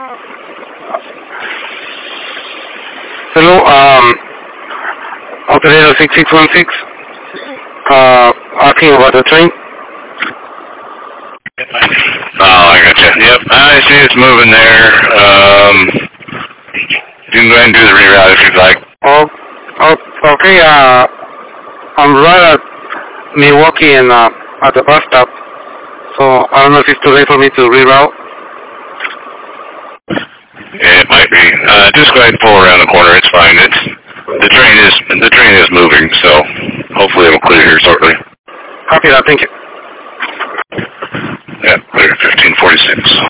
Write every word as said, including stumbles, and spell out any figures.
Hello, um, operator six six one six, uh, asking about the train. Oh, I got you. Yep, I see it's moving there. Um, you can go ahead and do the reroute if you'd like. Oh, oh okay, uh, I'm right at Milwaukee and, uh, at the bus stop, so I don't know if it's too late for me to reroute. Yeah, it might be. Uh, just go ahead and pull around the corner. It's fine. It's the train is the train is moving, so hopefully it'll clear here shortly. Copy that. Thank you. Yeah, clear fifteen forty-six.